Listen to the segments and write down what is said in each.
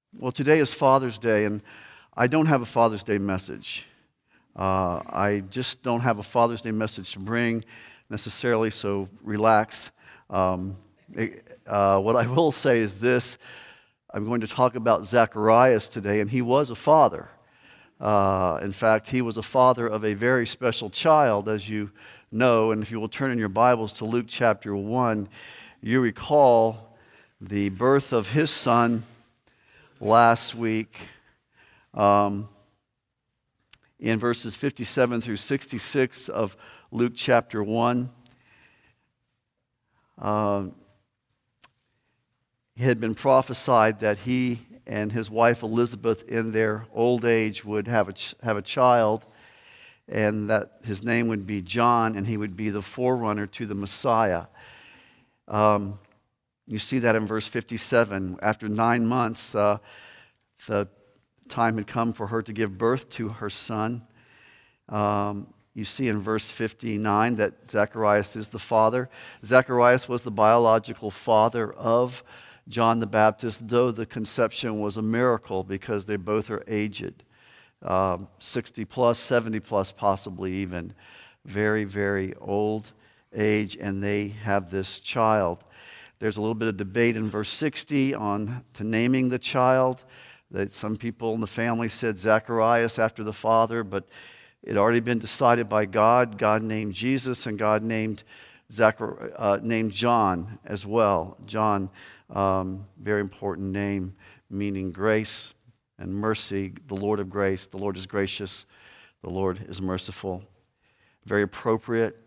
Well, today is Father's Day, and I don't have a Father's Day message. I just don't have a Father's Day message to bring necessarily, so relax. What I will say is this. I'm going to talk about Zacharias today, and he was a father. In fact, he was a father of a very special child, as you know. And if you will turn in your Bibles to Luke chapter 1, you recall the birth of his son last week in verses 57 through 66 of Luke chapter 1. It had been prophesied that he and his wife Elizabeth in their old age would have a child, and that his name would be John, and he would be the forerunner to the Messiah. You see that in verse 57. After 9 months, the time had come for her to give birth to her son. You see in verse 59 that Zacharias is the father. Zacharias was the biological father of John the Baptist, though the conception was a miracle because they both are aged. 60 plus, 70 plus, possibly even. Very, very old age, and they have this child. There's a little bit of debate in verse 60 on to naming the child. That some people in the family said Zacharias after the father, but it had already been decided by God. God named Jesus, and God named John as well. John, very important name, meaning grace and mercy. The Lord of grace. The Lord is gracious. The Lord is merciful. Very appropriate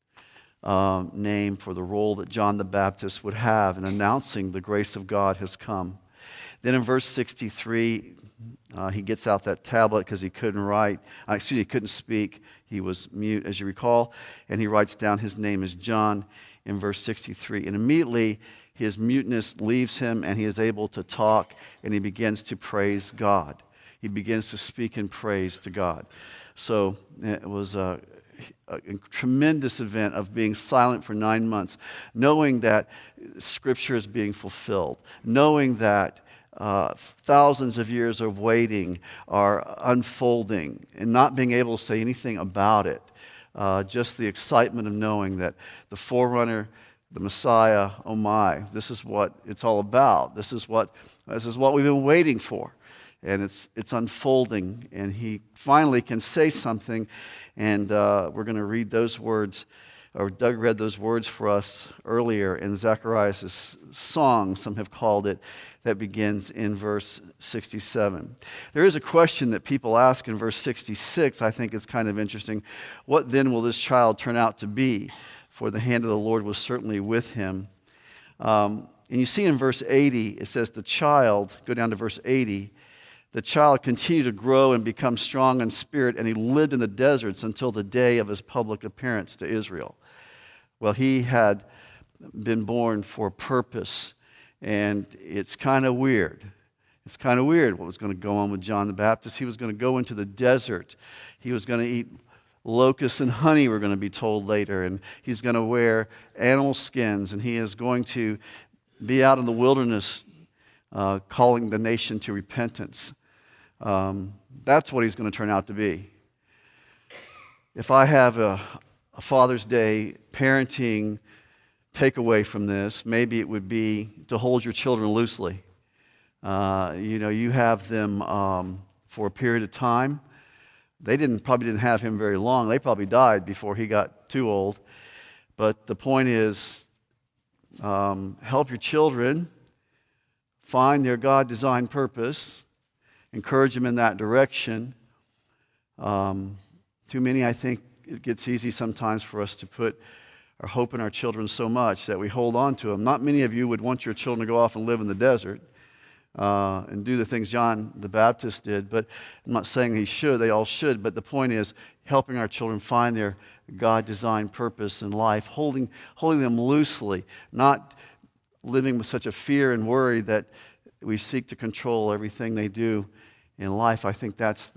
name for the role that John the Baptist would have in announcing the grace of God has come. Then in verse 63, he gets out that tablet because he couldn't speak. He was mute, as you recall, and he writes down his name is John in verse 63. And immediately his muteness leaves him, and he is able to talk, and he begins to praise God. He begins to speak in praise to God. So it was a tremendous event of being silent for 9 months, knowing that Scripture is being fulfilled, knowing that thousands of years of waiting are unfolding, and not being able to say anything about it. Just the excitement of knowing that the forerunner, the Messiah, oh my, this is what it's all about. This is what we've been waiting for. And it's unfolding, and he finally can say something, and we're going to read those words, or Doug read those words for us earlier in Zacharias' song, some have called it, that begins in verse 67. There is a question that people ask in verse 66, I think is kind of interesting. What then will this child turn out to be? For the hand of the Lord was certainly with him. And you see in verse 80, it says the child, go down to verse 80, the child continued to grow and become strong in spirit, and he lived in the deserts until the day of his public appearance to Israel. Well, he had been born for a purpose, and it's kind of weird. It's kind of weird what was going to go on with John the Baptist. He was going to go into the desert. He was going to eat locusts and honey, we're going to be told later, and he's going to wear animal skins, and he is going to be out in the wilderness calling the nation to repentance. That's what he's going to turn out to be. If I have a Father's Day parenting takeaway from this, maybe it would be to hold your children loosely. You have them for a period of time. They probably didn't have him very long. They probably died before he got too old. But the point is, help your children find their God-designed purpose. Encourage them in that direction. Too many, I think, it gets easy sometimes for us to put our hope in our children so much that we hold on to them. Not many of you would want your children to go off and live in the desert and do the things John the Baptist did, but I'm not saying he should. They all should, but the point is helping our children find their God-designed purpose in life, holding them loosely, not living with such a fear and worry that we seek to control everything they do in life. I think that's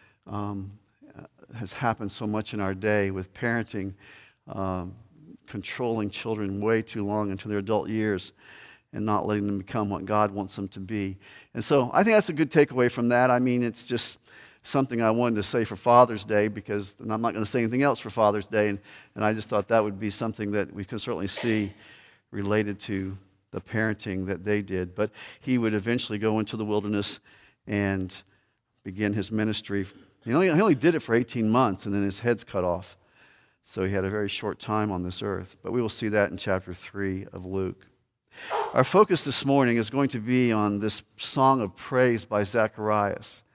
has happened so much in our day with parenting, controlling children way too long into their adult years. and not letting them become what God wants them to be. And so I think that's a good takeaway from that. I mean, it's just something I wanted to say for Father's Day, because I'm not going to say anything else for Father's Day, and I just thought that would be something that we can certainly see related to the parenting that they did. But he would eventually go into the wilderness and begin his ministry. He only did it for 18 months, and then his head's cut off. So he had a very short time on this earth. But we will see that in chapter 3 of Luke. Our focus this morning is going to be on this song of praise by Zacharias.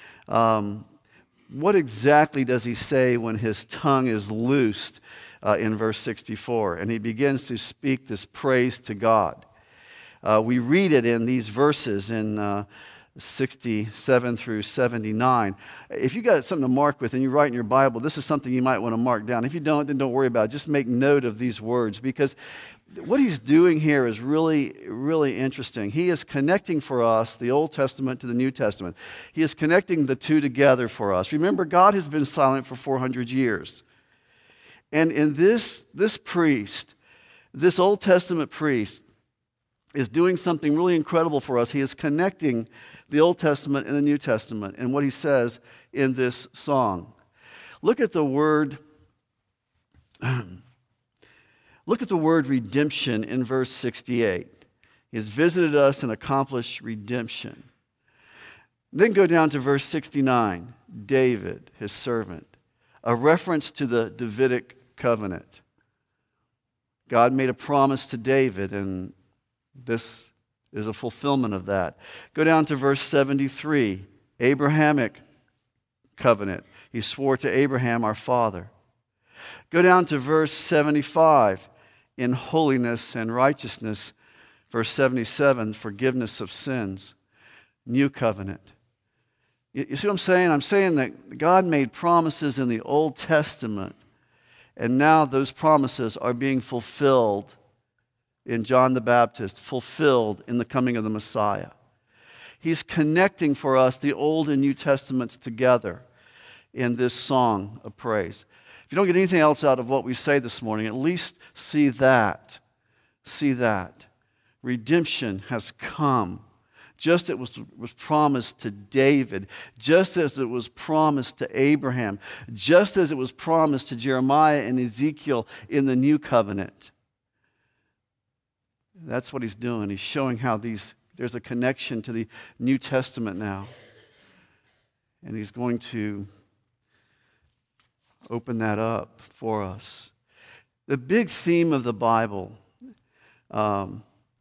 What exactly does he say when his tongue is loosed in verse 64? And he begins to speak this praise to God. We read it in these verses in 67 through 79. If you got something to mark with and you write in your Bible, this is something you might want to mark down. If you don't, then don't worry about it. Just make note of these words, because what he's doing here is really, really interesting. He is connecting for us the Old Testament to the New Testament. He is connecting the two together for us. Remember, God has been silent for 400 years. And in this priest, this Old Testament priest, is doing something really incredible for us. He is connecting the Old Testament and the New Testament and what he says in this song. Look at the word redemption in verse 68. He has visited us and accomplished redemption. Then go down to verse 69. David, his servant, a reference to the Davidic covenant. God made a promise to David, and this is a fulfillment of that. Go down to verse 73, Abrahamic covenant. He swore to Abraham, our father. Go down to verse 75, in holiness and righteousness. Verse 77, forgiveness of sins. New covenant. You see what I'm saying? I'm saying that God made promises in the Old Testament, and now those promises are being fulfilled in John the Baptist, fulfilled in the coming of the Messiah. He's connecting for us the Old and New Testaments together in this song of praise. If you don't get anything else out of what we say this morning, at least see that. See that. Redemption has come, just as it was promised to David, just as it was promised to Abraham, just as it was promised to Jeremiah and Ezekiel in the New Covenant. That's what he's doing. He's showing how there's a connection to the New Testament now. And he's going to open that up for us. The big theme of the Bible the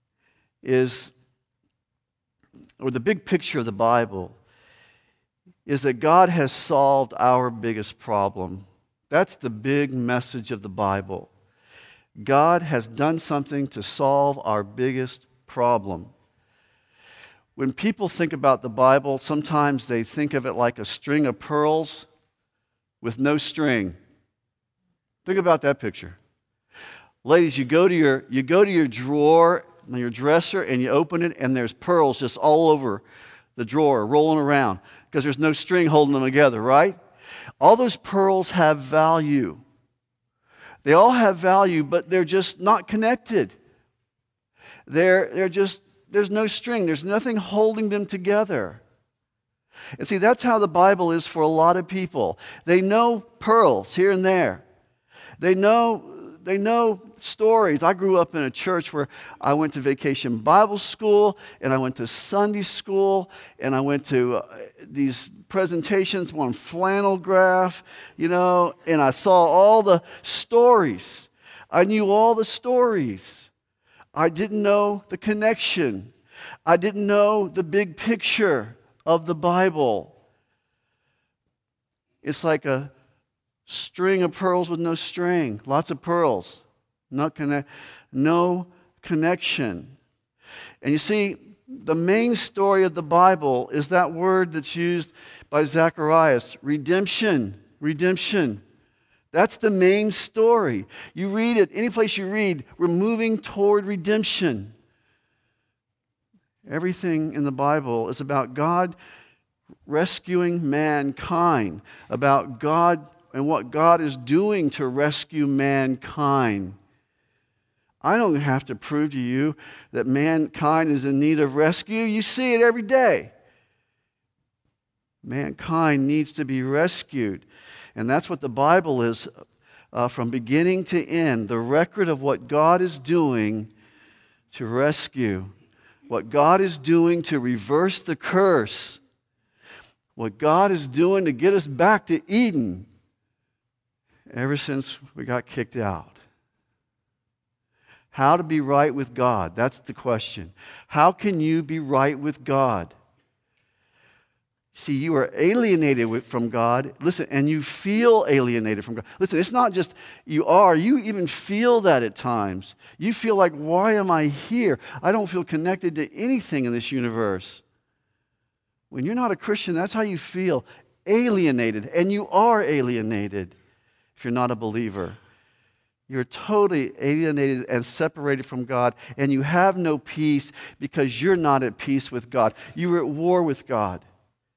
big picture of the Bible is that God has solved our biggest problem. That's the big message of the Bible. God has done something to solve our biggest problem. When people think about the Bible, sometimes they think of it like a string of pearls with no string. Think about that picture. Ladies, you go to your drawer, your dresser, and you open it, and there's pearls just all over the drawer, rolling around, because there's no string holding them together, right? All those pearls have value. They all have value, but they're just not connected. There's no string. There's nothing holding them together. And see, that's how the Bible is for a lot of people. They know pearls here and there. They know stories. I grew up in a church where I went to vacation Bible school, and I went to Sunday school, and I went to these presentations on flannel graph, and I saw all the stories. I knew all the stories. I didn't know the connection. I didn't know the big picture of the Bible. It's like a string of pearls with no string. Lots of pearls. No connection. And you see, the main story of the Bible is that word that's used by Zacharias, redemption. Redemption. That's the main story. You read it, any place you read, we're moving toward redemption. Everything in the Bible is about God rescuing mankind, about God and what God is doing to rescue mankind. I don't have to prove to you that mankind is in need of rescue. You see it every day. Mankind needs to be rescued. And that's what the Bible is from beginning to end, the record of what God is doing to rescue, what God is doing to reverse the curse, what God is doing to get us back to Eden ever since we got kicked out. How to be right with God, that's the question. How can you be right with God? See, you are alienated from God. Listen, and you feel alienated from God. Listen, it's not just you are. You even feel that at times. You feel like, why am I here? I don't feel connected to anything in this universe. When you're not a Christian, that's how you feel. Alienated. And you are alienated if you're not a believer. You're totally alienated and separated from God, and you have no peace because you're not at peace with God. You are at war with God.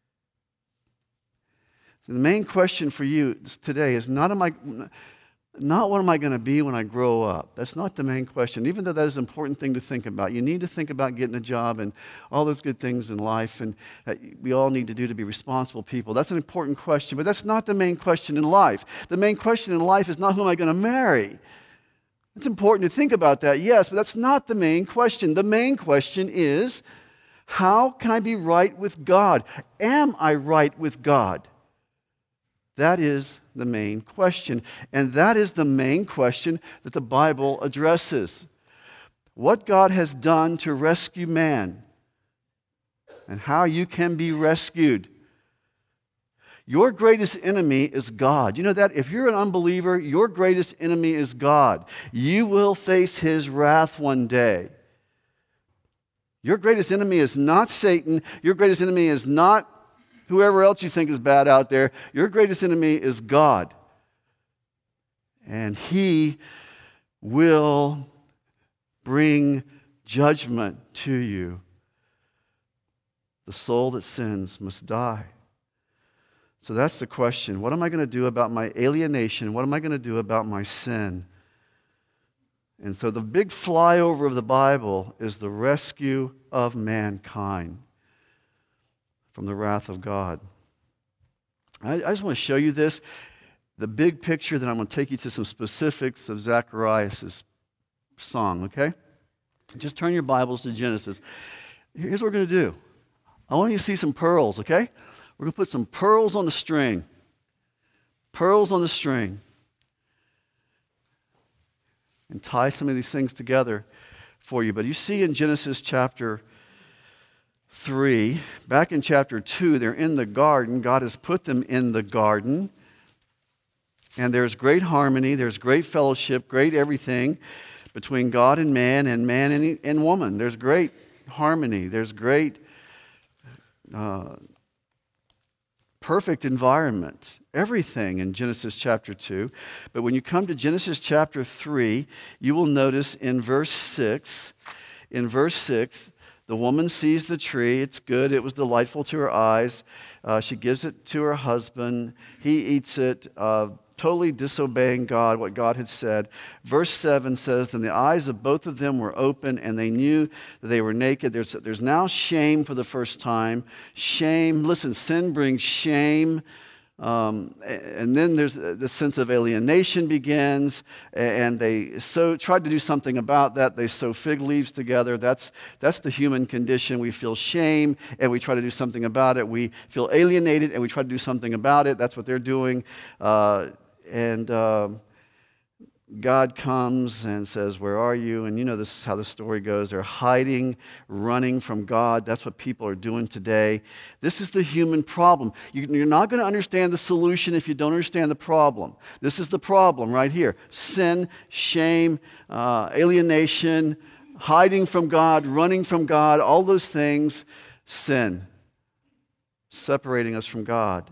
So the main question for you today is not what am I going to be when I grow up. That's not the main question, even though that is an important thing to think about. You need to think about getting a job and all those good things in life, and that we all need to do to be responsible people. That's an important question, but that's not the main question in life. The main question in life is not who am I going to marry. It's important to think about that, yes, but that's not the main question. The main question is, how can I be right with God? Am I right with God? That is the main question. And that is the main question that the Bible addresses. What God has done to rescue man and how you can be rescued. Your greatest enemy is God. You know that? If you're an unbeliever, your greatest enemy is God. You will face His wrath one day. Your greatest enemy is not Satan. Your greatest enemy is not whoever else you think is bad out there. Your greatest enemy is God. And He will bring judgment to you. The soul that sins must die. So that's the question. What am I going to do about my alienation? What am I going to do about my sin? And so the big flyover of the Bible is the rescue of mankind from the wrath of God. I just want to show you this, the big picture, then I'm going to take you to some specifics of Zacharias' song, okay? Just turn your Bibles to Genesis. Here's what we're going to do. I want you to see some pearls, okay? We're going to put some pearls on the string. Pearls on the string. And tie some of these things together for you. But you see in Genesis chapter 3, back in chapter 2, they're in the garden. God has put them in the garden. And there's great harmony, there's great fellowship, great everything between God and man and woman. There's great harmony, there's great perfect environment, everything in Genesis chapter 2. But when you come to Genesis chapter 3, you will notice in verse 6, the woman sees the tree. It's good. It was delightful to her eyes. She gives it to her husband. He eats it, totally disobeying God, what God had said. Verse 7 says, then the eyes of both of them were open, and they knew that they were naked. There's now shame for the first time. Shame. Listen, sin brings shame. And then there's the sense of alienation begins, and they tried to do something about that. They sew fig leaves together. That's the human condition. We feel shame, and we try to do something about it. We feel alienated, and we try to do something about it. That's what they're doing. God comes and says, where are you? And you know this is how the story goes. They're hiding, running from God. That's what people are doing today. This is the human problem. You're not going to understand the solution if you don't understand the problem. This is the problem right here. Sin, shame, alienation, hiding from God, running from God, all those things, sin, separating us from God.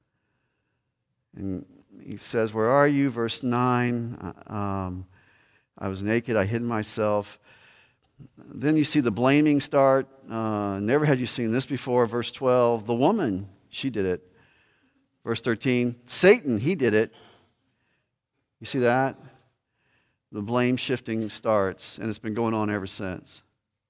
And he says, where are you? Verse 9, I was naked, I hid myself. Then you see the blaming start. Never had you seen this before. Verse 12, the woman, she did it. Verse 13, Satan, he did it. You see that? the blame shifting starts, and it's been going on ever since.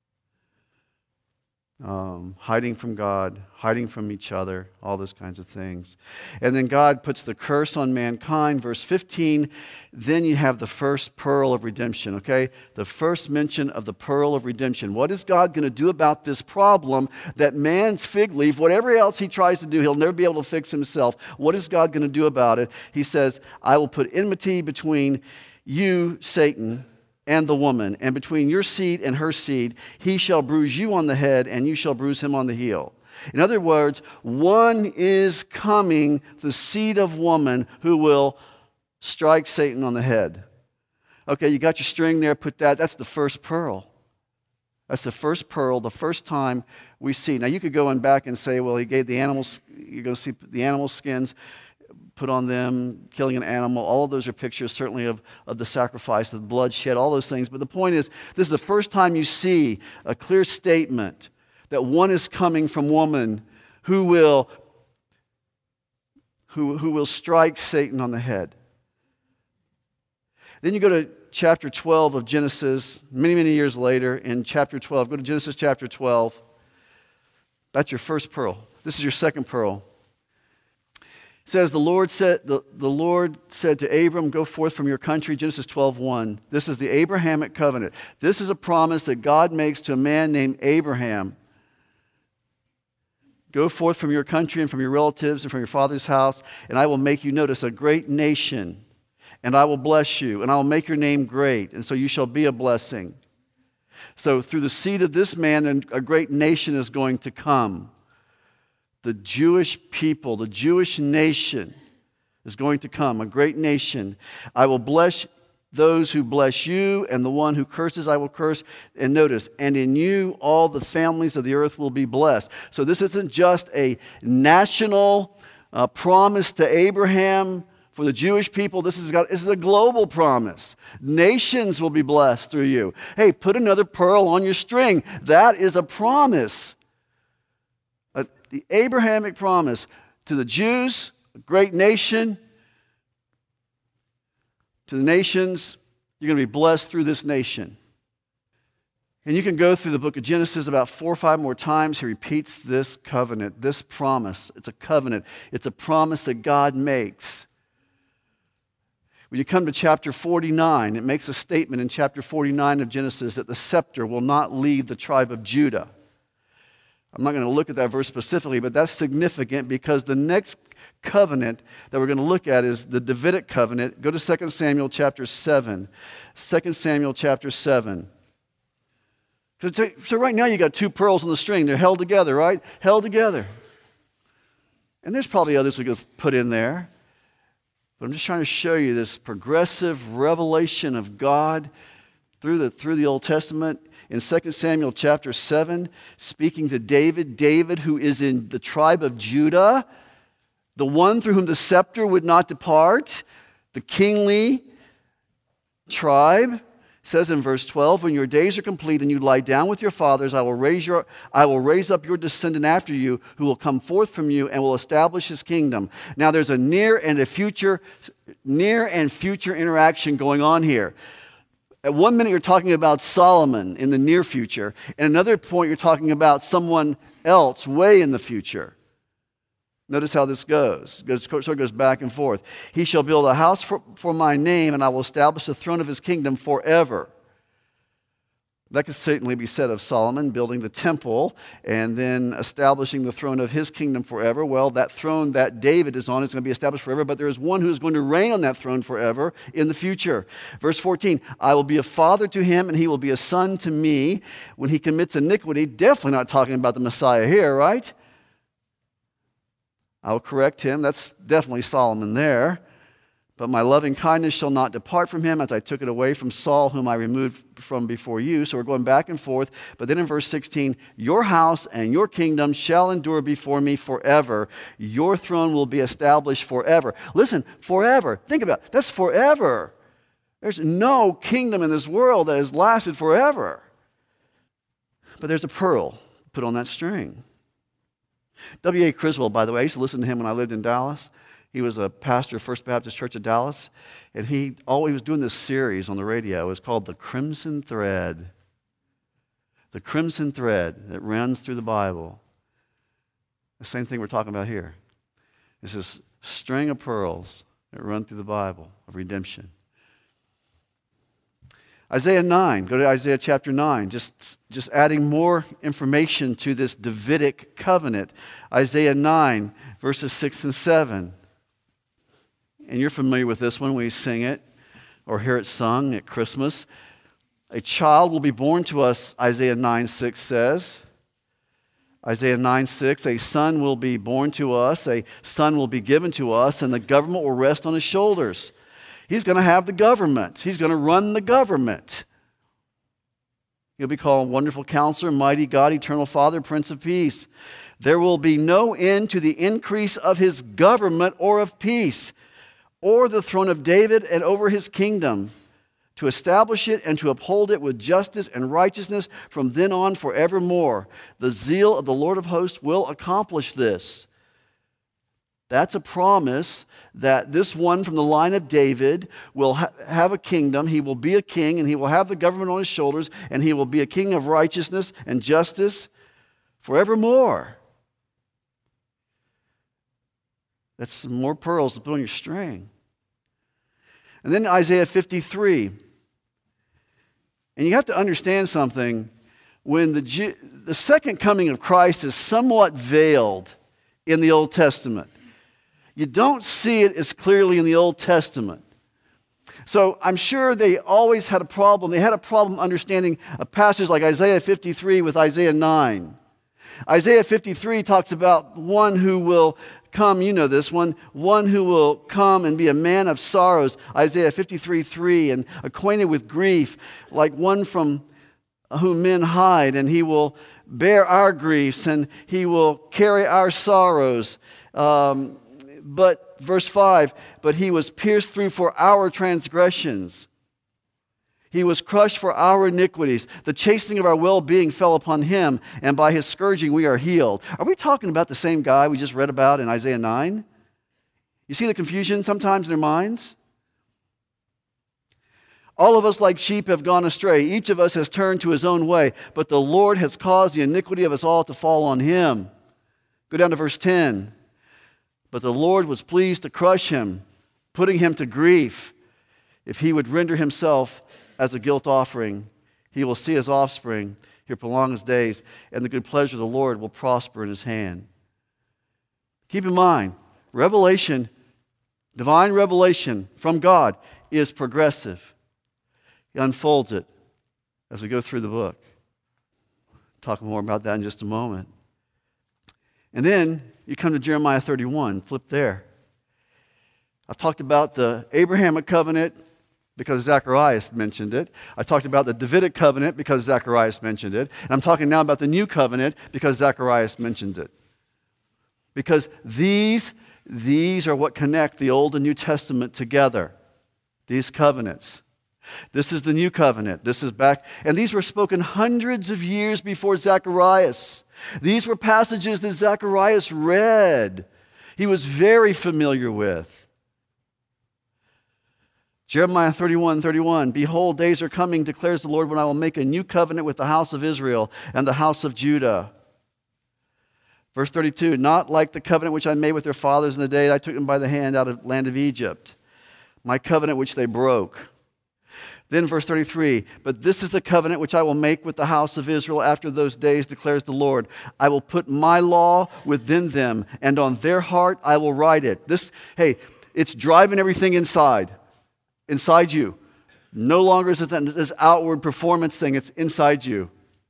Hiding from God, hiding from each other, all those kinds of things. And then God puts the curse on mankind. Verse 15, then you have the first pearl of redemption, okay? The first mention of the pearl of redemption. What is God going to do about this problem that man's fig leaf, whatever else he tries to do, he'll never be able to fix himself. What is God going to do about it? He says, I will put enmity between you, Satan, and the woman, and between your seed and her seed, he shall bruise you on the head, and you shall bruise him on the heel. In other words, one is coming, the seed of woman, who will strike Satan on the head. Okay, you got your string there, put that. That's the first pearl. That's the first pearl, the first time we see. Now, you could go in back and say, well, he gave the animals, you're going to see the animal skins put on them, killing an animal. All of those are pictures certainly of the sacrifice, the blood shed, all those things. But the point is, this is the first time you see a clear statement that one is coming from woman who will strike Satan on the head. Then you go to chapter 12 of Genesis, many, many years later, in chapter 12. Go to Genesis chapter 12. That's your first pearl. This is your second pearl. It says, the Lord said to Abram, go forth from your country, Genesis 12:1. This is the Abrahamic covenant. This is a promise that God makes to a man named Abraham. Go forth from your country and from your relatives and from your father's house, and I will make you, notice, a great nation, and I will bless you, and I will make your name great, and so you shall be a blessing. So through the seed of this man, a great nation is going to come. The Jewish people, the Jewish nation is going to come, a great nation. I will bless those who bless you, and the one who curses I will curse. And notice, and in you all the families of the earth will be blessed. So this isn't just a national promise to Abraham for the Jewish people. This is a global promise. Nations will be blessed through you. Hey, put another pearl on your string. That is a promise. The Abrahamic promise to the Jews, a great nation, to the nations, you're going to be blessed through this nation. And you can go through the book of Genesis about 4 or 5 more times. He repeats this covenant, this promise. It's a covenant. It's a promise that God makes. When you come to chapter 49, it makes a statement in chapter 49 of Genesis that the scepter will not leave the tribe of Judah. I'm not going to look at that verse specifically, but that's significant because the next covenant that we're going to look at is the Davidic covenant. Go to 2 Samuel chapter 7. 2 Samuel chapter 7. So right now you got 2 pearls on the string. They're held together, right? Held together. And there's probably others we could put in there. But I'm just trying to show you this progressive revelation of God through the Old Testament. In 2 Samuel chapter 7, speaking to David who is in the tribe of Judah, the one through whom the scepter would not depart, the kingly tribe, says in verse 12, when your days are complete and you lie down with your fathers, I will raise up your descendant after you who will come forth from you and will establish his kingdom. Now there's a near and future interaction going on here. At one minute, you're talking about Solomon in the near future. And another point, you're talking about someone else way in the future. Notice how this goes. So it goes back and forth. He shall build a house for my name, and I will establish the throne of his kingdom forever. That could certainly be said of Solomon, building the temple and then establishing the throne of his kingdom forever. Well, that throne that David is on is going to be established forever, but there is one who is going to reign on that throne forever in the future. Verse 14, I will be a father to him and he will be a son to me when he commits iniquity. Definitely not talking about the Messiah here, right? I will correct him. That's definitely Solomon there. But my loving kindness shall not depart from him as I took it away from Saul, whom I removed from before you. So we're going back and forth. But then in verse 16, your house and your kingdom shall endure before me forever. Your throne will be established forever. Listen, forever. Think about it. That's forever. There's no kingdom in this world that has lasted forever. But there's a pearl put on that string. W.A. Criswell, by the way, I used to listen to him when I lived in Dallas. He was a pastor of First Baptist Church of Dallas, and he was doing this series on the radio. It was called The Crimson Thread. The Crimson Thread that runs through the Bible. The same thing we're talking about here. It's this string of pearls that run through the Bible of redemption. Isaiah 9, go to Isaiah chapter 9, just adding more information to this Davidic covenant. Isaiah 9, verses 6 and 7. And you're familiar with this one when we sing it or hear it sung at Christmas. A child will be born to us, Isaiah 9:6 says. Isaiah 9:6, a son will be born to us, a son will be given to us, and the government will rest on his shoulders. He's going to have the government. He's going to run the government. He'll be called Wonderful Counselor, Mighty God, Eternal Father, Prince of Peace. There will be no end to the increase of his government or of peace, or the throne of David and over his kingdom, to establish it and to uphold it with justice and righteousness from then on forevermore. The zeal of the Lord of hosts will accomplish this. That's a promise that this one from the line of David will have a kingdom. He will be a king, and he will have the government on his shoulders, and he will be a king of righteousness and justice forevermore. That's some more pearls to put on your string. And then Isaiah 53. And you have to understand something. When the second coming of Christ is somewhat veiled in the Old Testament. You don't see it as clearly in the Old Testament. So I'm sure they always had a problem. They had a problem understanding a passage like Isaiah 53 with Isaiah 9. Isaiah 53 talks about one who will come, you know this one who will come and be a man of sorrows, Isaiah 53:3, and acquainted with grief, like one from whom men hide, and he will bear our griefs, and he will carry our sorrows. But verse 5, but he was pierced through for our transgressions. He was crushed for our iniquities. The chastening of our well-being fell upon him, and by his scourging we are healed. Are we talking about the same guy we just read about in Isaiah 9? You see the confusion sometimes in their minds? All of us like sheep have gone astray. Each of us has turned to his own way, but the Lord has caused the iniquity of us all to fall on him. Go down to verse 10. But the Lord was pleased to crush him, putting him to grief. If he would render himself as a guilt offering, he will see his offspring. He'll prolong his days, and the good pleasure of the Lord will prosper in his hand. Keep in mind, revelation, divine revelation from God is progressive. He unfolds it as we go through the book. Talk more about that in just a moment. And then you come to Jeremiah 31. Flip there. I've talked about the Abrahamic covenant because Zacharias mentioned it. I talked about the Davidic covenant because Zacharias mentioned it. And I'm talking now about the new covenant because Zacharias mentions it. Because these are what connect the Old and New Testament together. These covenants. This is the new covenant. This is back. And these were spoken hundreds of years before Zacharias. These were passages that Zacharias read. He was very familiar with. Jeremiah 31:31. Behold, days are coming, declares the Lord, when I will make a new covenant with the house of Israel and the house of Judah. Verse 32. Not like the covenant which I made with their fathers in the day I took them by the hand out of the land of Egypt. My covenant which they broke. Then verse 33, but this is the covenant which I will make with the house of Israel after those days, declares the Lord. I will put my law within them, and on their heart I will write it. It's driving everything inside you. No longer is it this outward performance thing, it's inside you.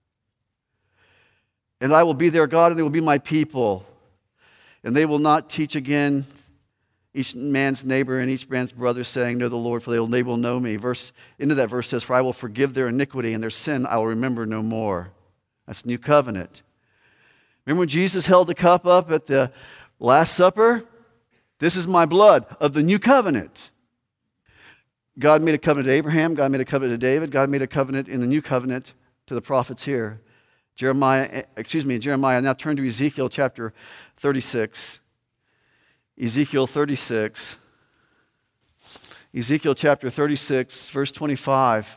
And I will be their God, and they will be my people. And they will not teach again each man's neighbor and each man's brother, saying, know the Lord, for they will know me. Into that verse says, for I will forgive their iniquity, and their sin I will remember no more. That's new covenant. Remember when Jesus held the cup up at the Last Supper? This is my blood of the new covenant. God made a covenant to Abraham. God made a covenant to David. God made a covenant in the new covenant to the prophets here. Jeremiah. Now turn to Ezekiel chapter 36. Ezekiel 36. Ezekiel chapter 36, verse 25.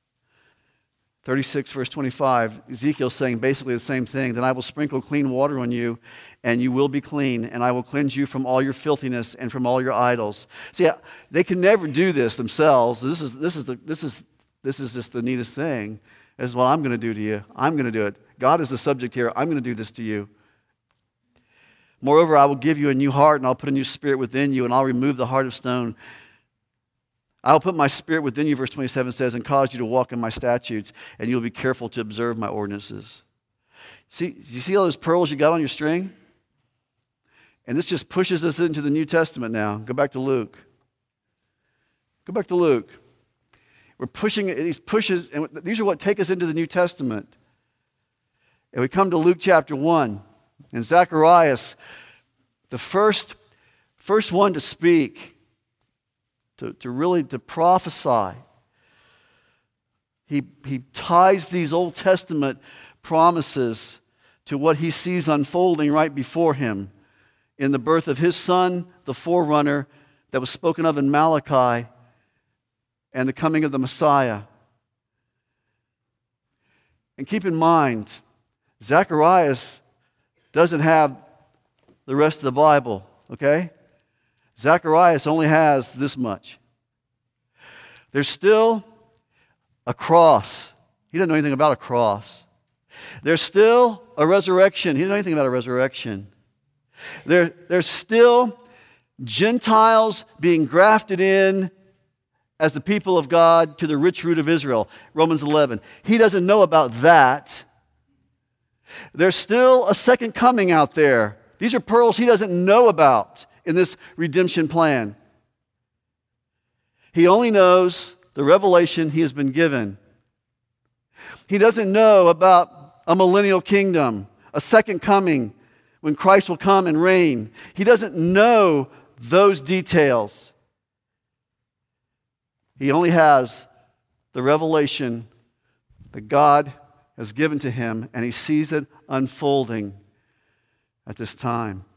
36, verse 25. Ezekiel saying basically the same thing. Then I will sprinkle clean water on you, and you will be clean, and I will cleanse you from all your filthiness and from all your idols. See, they can never do this themselves. This is just the neatest thing. This is what I'm going to do to you. I'm going to do it. God is the subject here. I'm going to do this to you. Moreover, I will give you a new heart, and I'll put a new spirit within you, and I'll remove the heart of stone. I'll put my spirit within you, verse 27 says, and cause you to walk in my statutes, and you'll be careful to observe my ordinances. See, you see all those pearls you got on your string? And this just pushes us into the New Testament now. Go back to Luke. Go back to Luke. We're pushing these pushes, and these are what take us into the New Testament. And we come to Luke chapter 1. And Zacharias, the first one to speak, to really prophesy. He ties these Old Testament promises to what he sees unfolding right before him in the birth of his son, the forerunner that was spoken of in Malachi, and the coming of the Messiah. And keep in mind, Zacharias doesn't have the rest of the Bible, okay? Zacharias only has this much. There's still a cross. He doesn't know anything about a cross. There's still a resurrection. He doesn't know anything about a resurrection. There's still Gentiles being grafted in as the people of God to the rich root of Israel. Romans 11. He doesn't know about that. There's still a second coming out there. These are pearls he doesn't know about in this redemption plan. He only knows the revelation he has been given. He doesn't know about a millennial kingdom, a second coming when Christ will come and reign. He doesn't know those details. He only has the revelation that God has given to him, and he sees it unfolding at this time.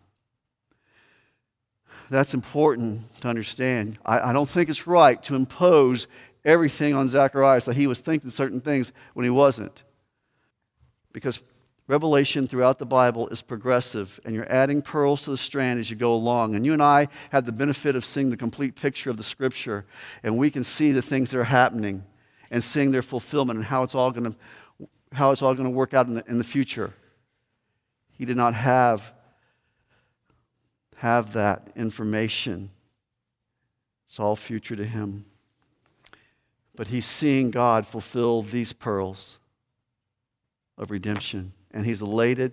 That's important to understand. I don't think it's right to impose everything on Zacharias that he was thinking certain things when he wasn't. Because revelation throughout the Bible is progressive, and you're adding pearls to the strand as you go along. And you and I have the benefit of seeing the complete picture of the Scripture, and we can see the things that are happening and seeing their fulfillment and how it's all going to work out in the future. He did not have that information. It's all future to him. But he's seeing God fulfill these pearls of redemption, and he's elated.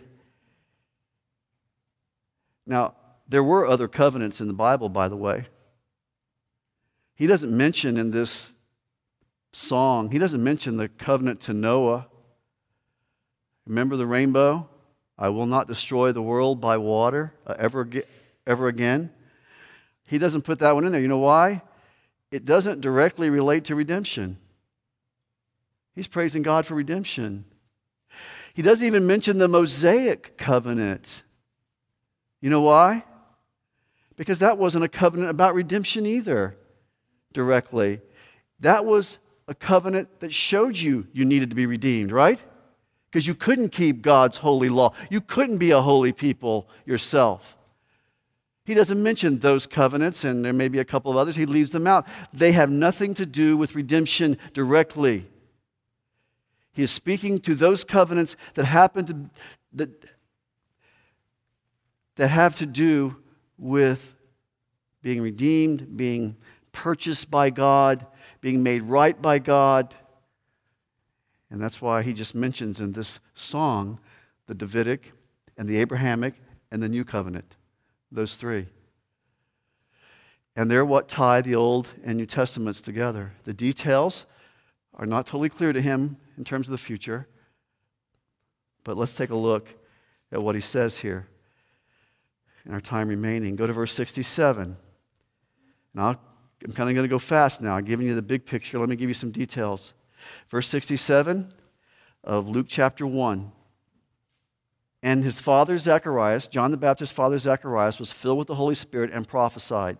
Now, there were other covenants in the Bible, by the way. He doesn't mention in this song, he doesn't mention the covenant to Noah. Remember the rainbow? I will not destroy the world by water ever again. He doesn't put that one in there. You know why? It doesn't directly relate to redemption. He's praising God for redemption. He doesn't even mention the Mosaic covenant. You know why? Because that wasn't a covenant about redemption either, directly. That was a covenant that showed you needed to be redeemed, right? Because you couldn't keep God's holy law. You couldn't be a holy people yourself. He doesn't mention those covenants, and there may be a couple of others. He leaves them out. They have nothing to do with redemption directly. He is speaking to those covenants that have to do with being redeemed, being purchased by God, being made right by God. And that's why he just mentions in this song the Davidic and the Abrahamic and the New Covenant. Those three. And they're what tie the Old and New Testaments together. The details are not totally clear to him in terms of the future. But let's take a look at what he says here in our time remaining. Go to verse 67. Now, I'm kind of going to go fast now. I'm giving you the big picture. Let me give you some details. Verse 67 of Luke chapter 1. And his father Zacharias, John the Baptist's father Zacharias, was filled with the Holy Spirit and prophesied.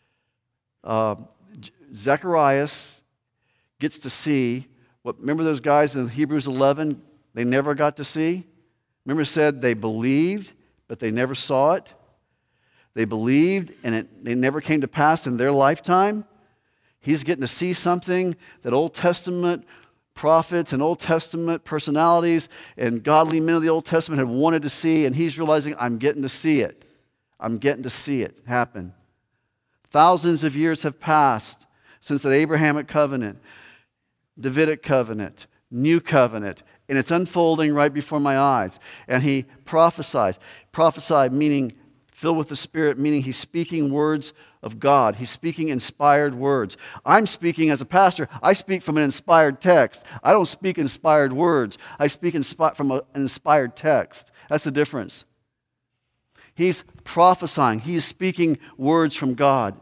Zacharias gets to see what, remember those guys in Hebrews 11, they never got to see? Remember it said they believed, but they never saw it? They believed, and they never came to pass in their lifetime. He's getting to see something that Old Testament prophets and Old Testament personalities and godly men of the Old Testament had wanted to see, and he's realizing, I'm getting to see it. I'm getting to see it happen. Thousands of years have passed since the Abrahamic covenant, Davidic covenant, new covenant, and it's unfolding right before my eyes. And he prophesies. Prophesy meaning filled with the Spirit, meaning he's speaking words of God. He's speaking inspired words. I'm speaking as a pastor. I speak from an inspired text. I don't speak inspired words. I speak from an inspired text. That's the difference. He's prophesying. He is speaking words from God.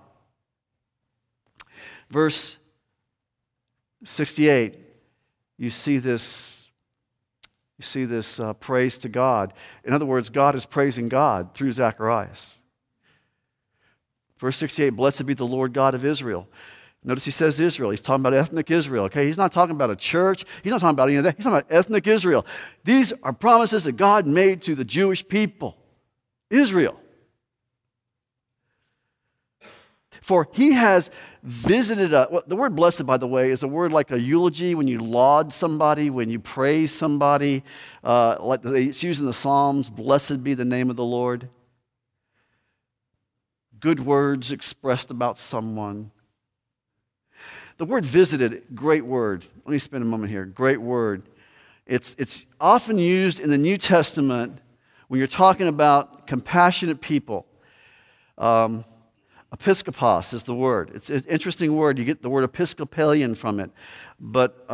Verse 68, you see this praise to God. In other words, God is praising God through Zacharias. Verse 68, blessed be the Lord God of Israel. Notice he says Israel. He's talking about ethnic Israel. Okay, he's not talking about a church. He's not talking about any of that. He's talking about ethnic Israel. These are promises that God made to the Jewish people. Israel. For he has visited us. Well, the word blessed, by the way, is a word like a eulogy when you laud somebody, when you praise somebody. It's used in the Psalms, blessed be the name of the Lord. Good words expressed about someone. The word visited, great word. Let me spend a moment here. Great word. It's often used in the New Testament when you're talking about compassionate people. Episkopos is the word. It's an interesting word. You get the word Episcopalian from it. But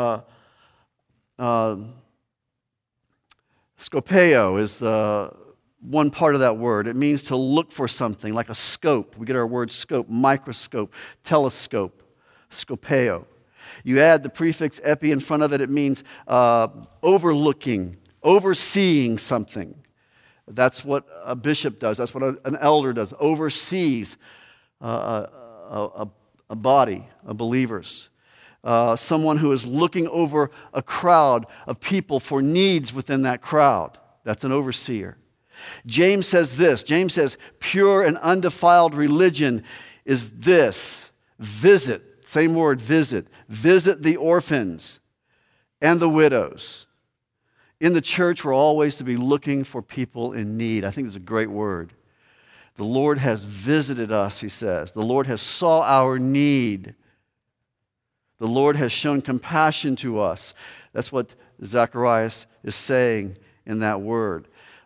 scopeo is the one part of that word. It means to look for something, like a scope. We get our word scope, microscope, telescope, scopeo. You add the prefix epi in front of it, it means overlooking, overseeing something. That's what a bishop does. That's what an elder does, oversees a body of believers. Someone who is looking over a crowd of people for needs within that crowd. That's an overseer. James says this. James says, pure and undefiled religion is this. Visit, same word, visit. Visit the orphans and the widows. In the church, we're always to be looking for people in need. I think it's a great word. The Lord has visited us, he says. The Lord has saw our need. The Lord has shown compassion to us. That's what Zacharias is saying in that word.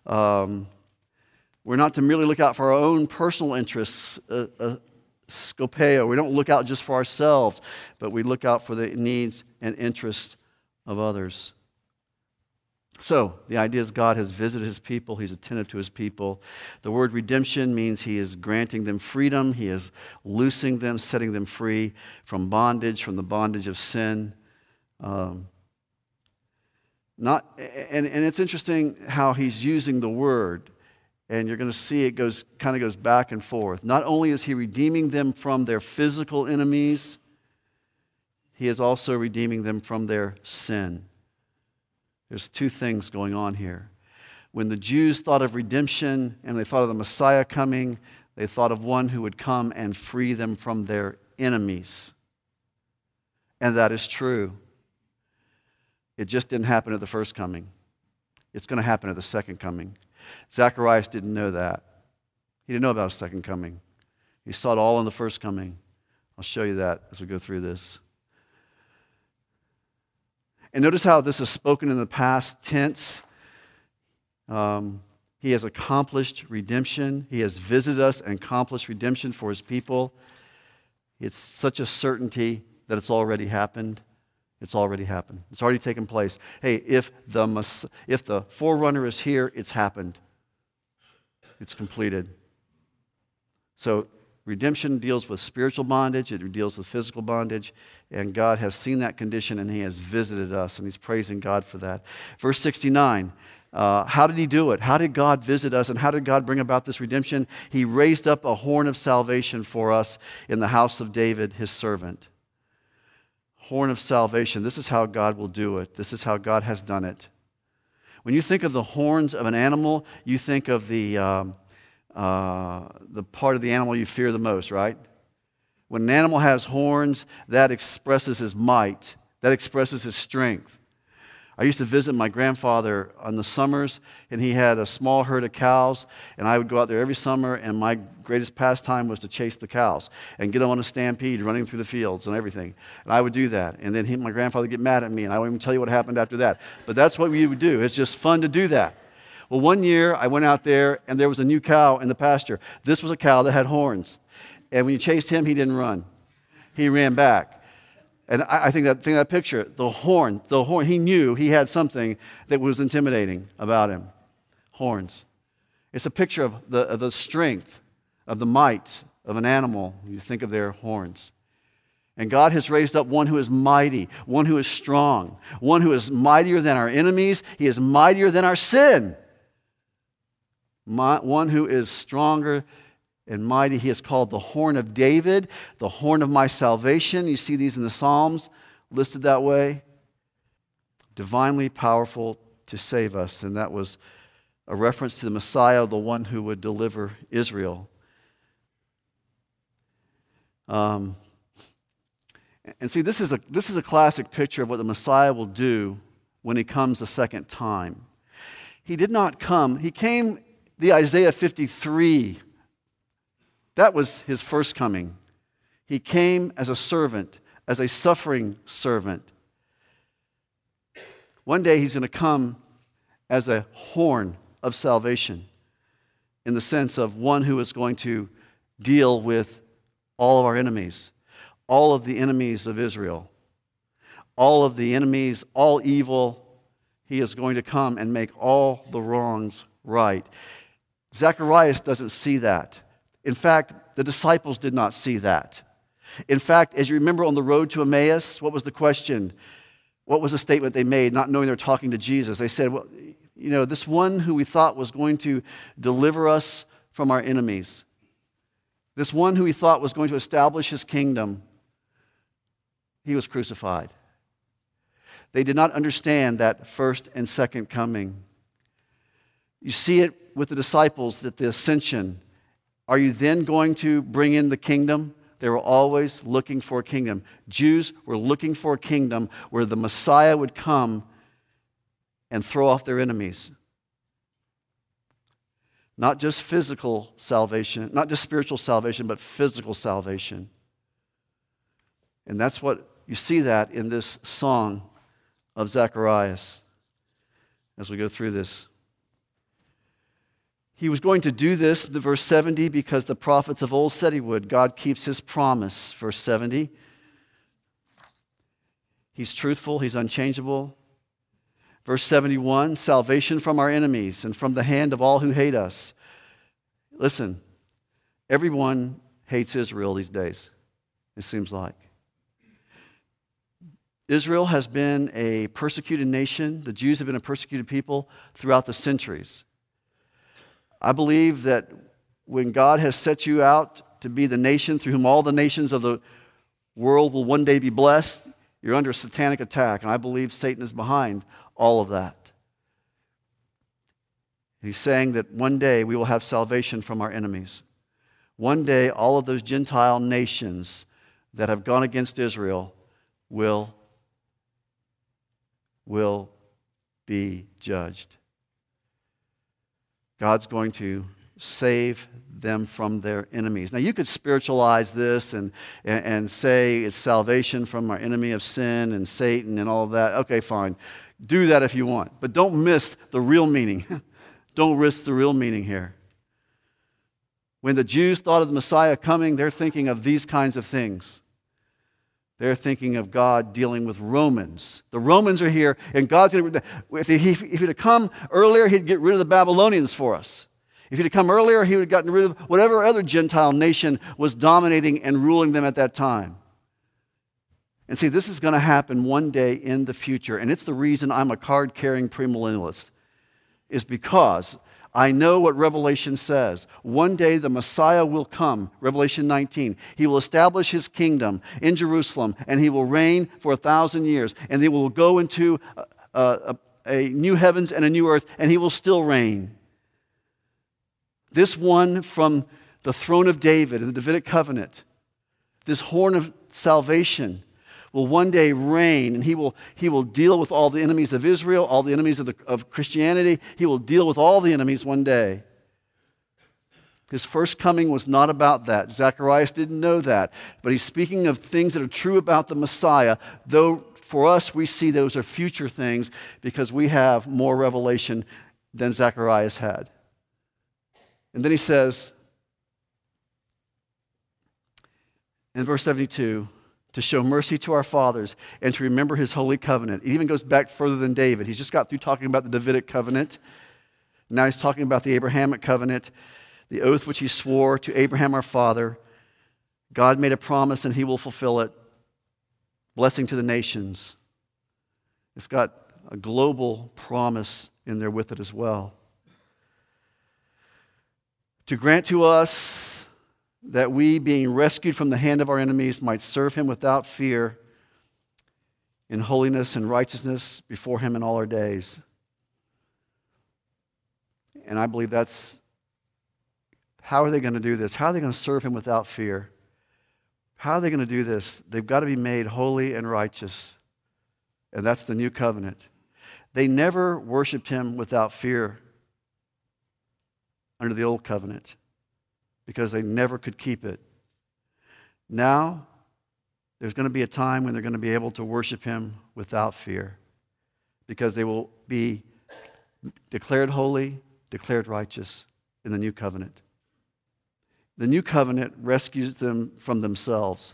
We're not to merely look out for our own personal interests, scopeo. We don't look out just for ourselves, but we look out for the needs and interests of others. So, the idea is God has visited his people. He's attentive to his people. The word redemption means he is granting them freedom. He is loosing them, setting them free from bondage, from the bondage of sin. And it's interesting how he's using the word. And you're going to see it kind of goes back and forth. Not only is he redeeming them from their physical enemies, he is also redeeming them from their sin. There's two things going on here. When the Jews thought of redemption and they thought of the Messiah coming, they thought of one who would come and free them from their enemies. And that is true. It just didn't happen at the first coming. It's going to happen at the second coming. Zacharias didn't know that. He didn't know about his second coming. He saw it all in the first coming. I'll show you that as we go through this. And notice how this is spoken in the past tense. He has accomplished redemption. He has visited us and accomplished redemption for his people. It's such a certainty that it's already happened. It's already happened. It's already taken place. Hey, if the forerunner is here, it's happened. It's completed. So Redemption deals with spiritual bondage, it deals with physical bondage, and God has seen that condition and He has visited us, and He's praising God for that. Verse 69, how did He do it? How did God visit us, and how did God bring about this redemption? He raised up a horn of salvation for us in the house of David, His servant. Horn of salvation. This is how God will do it. This is how God has done it. When you think of the horns of an animal, you think of the part of the animal you fear the most, right? When an animal has horns, that expresses his might. That expresses his strength. I used to visit my grandfather in the summers, and he had a small herd of cows, and I would go out there every summer, and my greatest pastime was to chase the cows and get them on a stampede, running through the fields and everything. And I would do that. And then my grandfather would get mad at me, and I won't even tell you what happened after that. But that's what we would do. It's just fun to do that. Well, one year I went out there, and there was a new cow in the pasture. This was a cow that had horns. And when you chased him, he didn't run. He ran back. And I think that picture, the horn, he knew he had something that was intimidating about him. Horns. It's a picture of the strength, of the might of an animal. You think of their horns. And God has raised up one who is mighty, one who is strong, one who is mightier than our enemies. He is mightier than our sin. One who is stronger and mighty. He is called the horn of David, the horn of my salvation. You see these in the Psalms listed that way. Divinely powerful to save us. And that was a reference to the Messiah, the one who would deliver Israel. And see, this is a classic picture of what the Messiah will do when He comes a second time. He did not come. He came, the Isaiah 53. That was His first coming. He came as a servant, as a suffering servant. One day He's going to come as a horn of salvation, in the sense of one who is going to deal with all of our enemies, all of the enemies of Israel, all of the enemies, all evil. He is going to come and make all the wrongs right. Zacharias doesn't see that. In fact, the disciples did not see that. In fact, as you remember on the road to Emmaus, what was the question? What was the statement they made, not knowing they're talking to Jesus? They said, well, this one who we thought was going to deliver us from our enemies, this one who we thought was going to establish His kingdom, He was crucified. They did not understand that first and second coming. You see it with the disciples at the ascension. Are you then going to bring in the kingdom? They were always looking for a kingdom. Jews were looking for a kingdom where the Messiah would come and throw off their enemies. Not just physical salvation, not just spiritual salvation, but physical salvation. And that's what you see that in this song of Zacharias as we go through this. He was going to do this, the verse 70, because the prophets of old said He would. God keeps His promise, verse 70. He's truthful, He's unchangeable. Verse 71, salvation from our enemies and from the hand of all who hate us. Listen, everyone hates Israel these days, it seems like. Israel has been a persecuted nation. The Jews have been a persecuted people throughout the centuries. I believe that when God has set you out to be the nation through whom all the nations of the world will one day be blessed, you're under a satanic attack, and I believe Satan is behind all of that. He's saying that one day we will have salvation from our enemies. One day all of those Gentile nations that have gone against Israel will be judged. God's going to save them from their enemies. Now, you could spiritualize this and say it's salvation from our enemy of sin and Satan and all of that. Okay, fine. Do that if you want. But don't miss the real meaning. Don't risk the real meaning here. When the Jews thought of the Messiah coming, they're thinking of these kinds of things. They're thinking of God dealing with Romans. The Romans are here, and God's going to... If he had come earlier, He'd get rid of the Babylonians for us. If he'd have come earlier, he would have gotten rid of whatever other Gentile nation was dominating and ruling them at that time. And see, this is going to happen one day in the future. And it's the reason I'm a card-carrying premillennialist, is because I know what Revelation says. One day the Messiah will come, Revelation 19. He will establish his kingdom in Jerusalem, and he will reign for 1,000 years. And they will go into a new heavens and a new earth, and he will still reign. This one from the throne of David in the Davidic covenant, this horn of salvation, will one day reign, and he will deal with all the enemies of Israel, all the enemies of Christianity. He will deal with all the enemies one day. His first coming was not about that. Zacharias didn't know that. But he's speaking of things that are true about the Messiah, though for us we see those are future things because we have more revelation than Zacharias had. And then he says, in verse 72, to show mercy to our fathers and to remember his holy covenant. It even goes back further than David. He's just got through talking about the Davidic covenant. Now he's talking about the Abrahamic covenant, the oath which he swore to Abraham our father. God made a promise and he will fulfill it. Blessing to the nations. It's got a global promise in there with it as well. To grant to us that we, being rescued from the hand of our enemies, might serve him without fear in holiness and righteousness before him in all our days. And I believe that's, how are they going to do this? How are they going to serve him without fear? How are they going to do this? They've got to be made holy and righteous. And that's the new covenant. They never worshiped him without fear under the old covenant, because they never could keep it. Now, there's going to be a time when they're going to be able to worship him without fear, because they will be declared holy, declared righteous in the new covenant. The new covenant rescues them from themselves.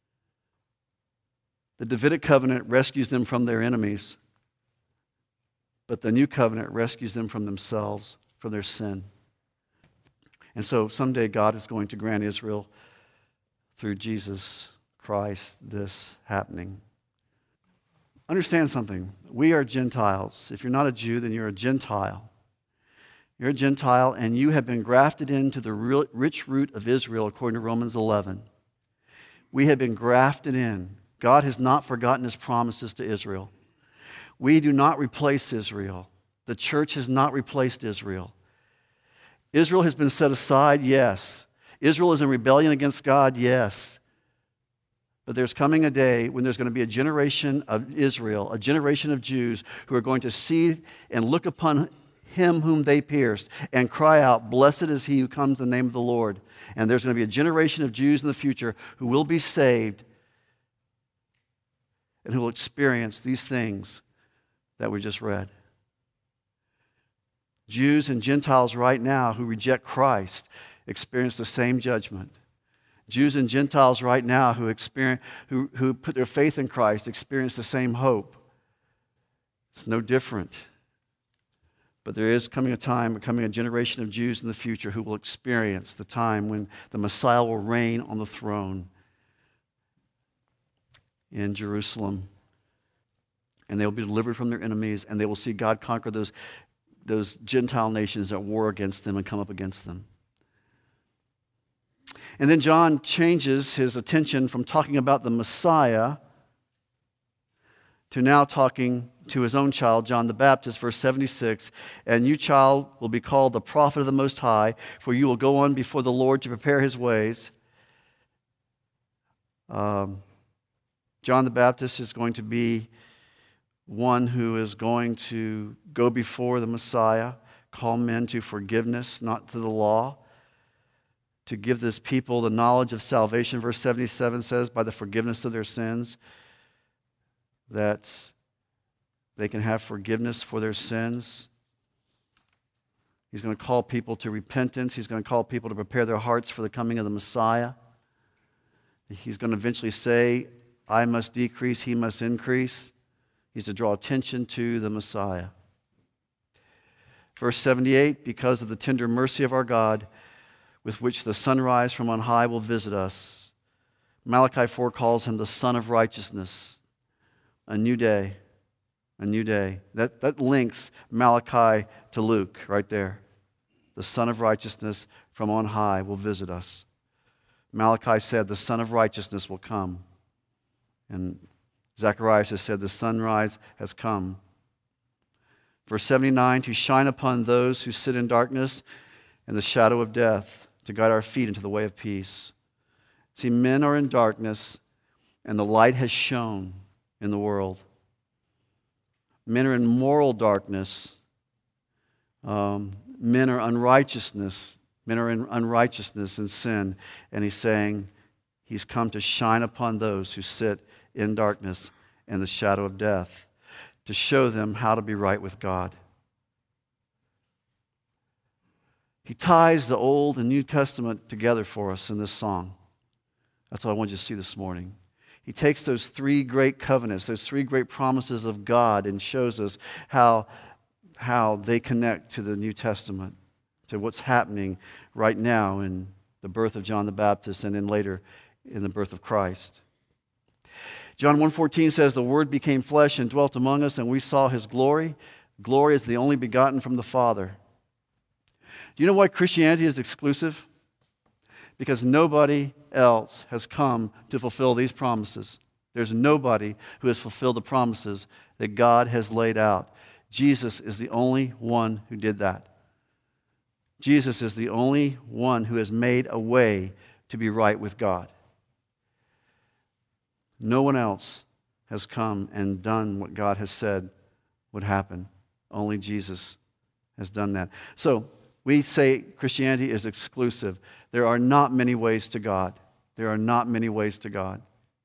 The Davidic covenant rescues them from their enemies, but the new covenant rescues them from themselves, from their sin. And so someday God is going to grant Israel, through Jesus Christ, this happening. Understand something. We are Gentiles. If you're not a Jew, then you're a Gentile. You're a Gentile, and you have been grafted into the rich root of Israel, according to Romans 11. We have been grafted in. God has not forgotten his promises to Israel. We do not replace Israel. The church has not replaced Israel. Israel has been set aside, yes. Israel is in rebellion against God, yes. But there's coming a day when there's going to be a generation of Israel, a generation of Jews who are going to see and look upon him whom they pierced and cry out, "Blessed is he who comes in the name of the Lord." And there's going to be a generation of Jews in the future who will be saved and who will experience these things that we just read. Jews and Gentiles right now who reject Christ experience the same judgment. Jews and Gentiles right now who put their faith in Christ experience the same hope. It's no different. But there is coming a generation of Jews in the future who will experience the time when the Messiah will reign on the throne in Jerusalem. And they will be delivered from their enemies, and they will see God conquer those Gentile nations that war against them and come up against them. And then John changes his attention from talking about the Messiah to now talking to his own child, John the Baptist, verse 76. "And you, child, will be called the prophet of the Most High, for you will go on before the Lord to prepare his ways." John the Baptist is going to be one who is going to go before the Messiah, call men to forgiveness, not to the law, to give this people the knowledge of salvation. Verse 77 says, by the forgiveness of their sins, that they can have forgiveness for their sins. He's going to call people to repentance. He's going to call people to prepare their hearts for the coming of the Messiah. He's going to eventually say, "I must decrease, he must increase." He's to draw attention to the Messiah. Verse 78, because of the tender mercy of our God, with which the sunrise from on high will visit us. Malachi 4 calls him the Son of Righteousness. A new day. A new day. That links Malachi to Luke right there. The Son of Righteousness from on high will visit us. Malachi said the Son of Righteousness will come. And Zacharias has said the sunrise has come. Verse 79, to shine upon those who sit in darkness and the shadow of death, to guide our feet into the way of peace. See, men are in darkness, and the light has shone in the world. Men are in moral darkness. Men are unrighteousness. Men are in unrighteousness and sin. And he's saying he's come to shine upon those who sit in darkness and the shadow of death, to show them how to be right with God. He ties the Old and New Testament together for us in this song. That's what I want you to see this morning. He takes those three great covenants, those three great promises of God, and shows us how they connect to the New Testament, to what's happening right now in the birth of John the Baptist and then later in the birth of Christ. John 1:14 says, the Word became flesh and dwelt among us, and we saw His glory. Glory is the only begotten from the Father. Do you know why Christianity is exclusive? Because nobody else has come to fulfill these promises. There's nobody who has fulfilled the promises that God has laid out. Jesus is the only one who did that. Jesus is the only one who has made a way to be right with God. No one else has come and done what God has said would happen. Only Jesus has done that. So we say Christianity is exclusive. There are not many ways to God. There are not many ways to God.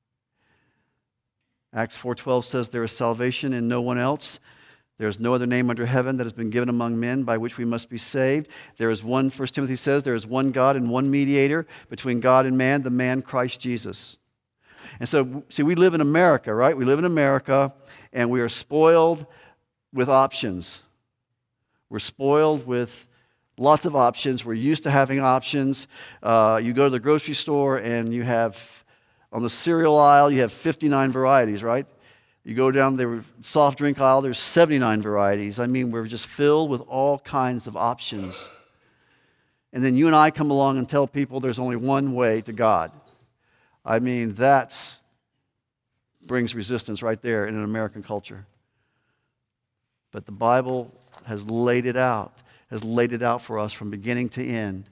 Acts 4:12 says there is salvation in no one else. There is no other name under heaven that has been given among men by which we must be saved. There is one, 1 Timothy says, there is one God and one mediator between God and man, the man Christ Jesus. And so, see, we live in America, right? We live in America, and we are spoiled with options. We're spoiled with lots of options. We're used to having options. You go to the grocery store, and you have, on the cereal aisle, you have 59 varieties, right? You go down the soft drink aisle, there's 79 varieties. I mean, we're just filled with all kinds of options. And then you and I come along and tell people there's only one way to God. I mean, that brings resistance right there in an American culture. But the Bible has laid it out for us from beginning to end.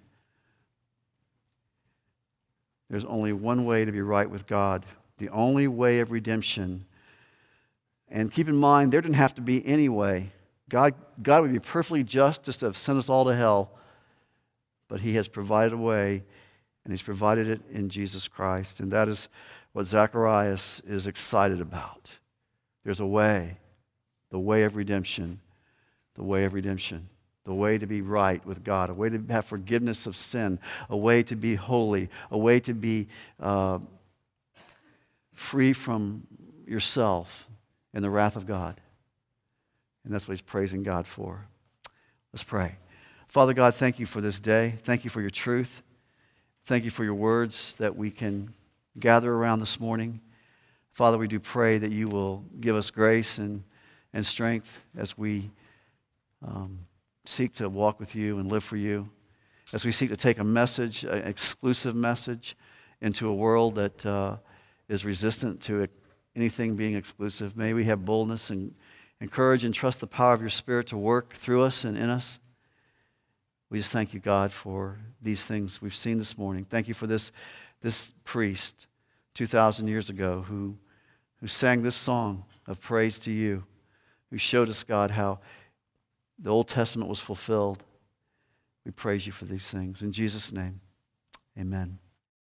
There's only one way to be right with God, the only way of redemption. And keep in mind, there didn't have to be any way. God would be perfectly just to have sent us all to hell, but He has provided a way, and He's provided it in Jesus Christ. And that is what Zacharias is excited about. There's a way, the way of redemption, the way of redemption, the way to be right with God, a way to have forgiveness of sin, a way to be holy, a way to be free from yourself and the wrath of God. And that's what he's praising God for. Let's pray. Father God, thank you for this day. Thank you for your truth. Thank you for your words that we can gather around this morning. Father, we do pray that you will give us grace and strength as we seek to walk with you and live for you, as we seek to take a message, an exclusive message, into a world that is resistant to anything being exclusive. May we have boldness and courage and trust the power of your Spirit to work through us and in us. We just thank you, God, for these things we've seen this morning. Thank you for this priest 2,000 years ago who sang this song of praise to you, who showed us, God, how the Old Testament was fulfilled. We praise you for these things. In Jesus' name, amen.